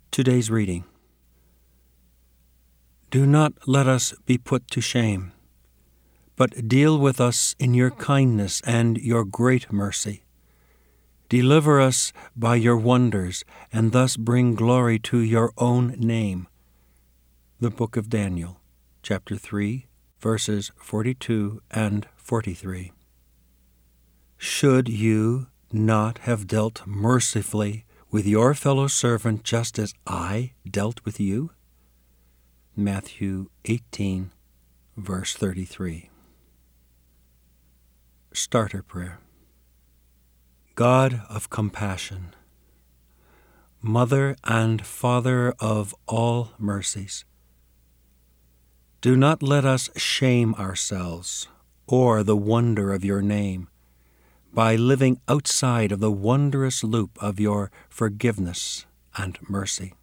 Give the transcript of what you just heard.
Today's reading. Do not let us be put to shame, but deal with us in your kindness and your great mercy. Deliver us by your wonders, and thus bring glory to your own name. The Book of Daniel, chapter 3, verses 42 and 43. Should you not have dealt mercifully with your fellow servant just as I dealt with you? Matthew 18, verse 33. Starter Prayer. God of compassion, Mother and Father of all mercies, do not let us shame ourselves or the wonder of your name by living outside of the wondrous loop of your forgiveness and mercy.